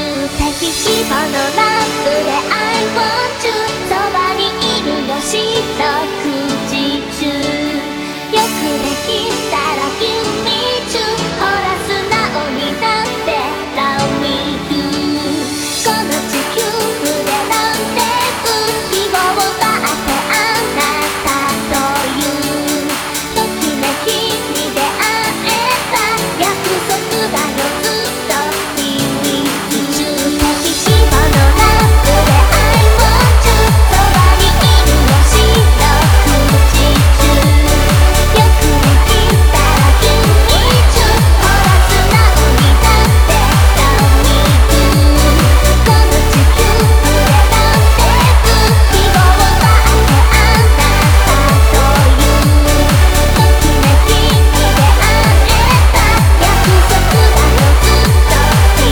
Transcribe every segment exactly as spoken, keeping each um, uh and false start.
的規模のラップで I want you そばにいるよ四六時中よくできたら君中ほら素直になって Love me you この地球でなんて希望をばってあなたというときめきに出会えた約束だよずっと君宇宙的規模のラップで I want you そばにいるよ四六時中よくできたら君中ほら素直になって Love me you この地球でなんて希望をばってあなたというときめきに出会えた約束だよずっと君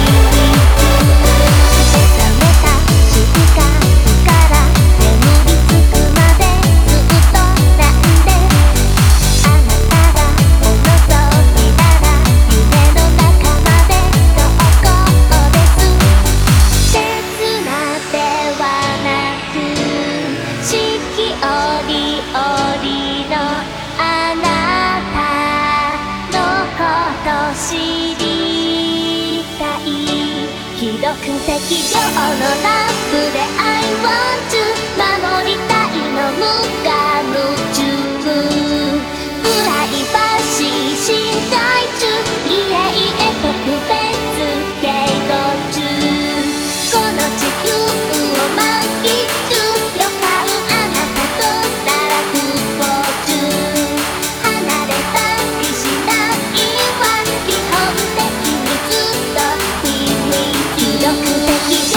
目覚めた瞬間から眠りつくまでずっとなんであなたがお望みなら夢の中までどこです切なではなく四季折々のあなたのこと知りたい広く適量のラップで I want you 守りたいの無我夢中プライバシー侵害中いえいえ特別計画中この地球を満喫中予感あなたとなら不幸中離れたりしないわ基本的にずっと君広く適量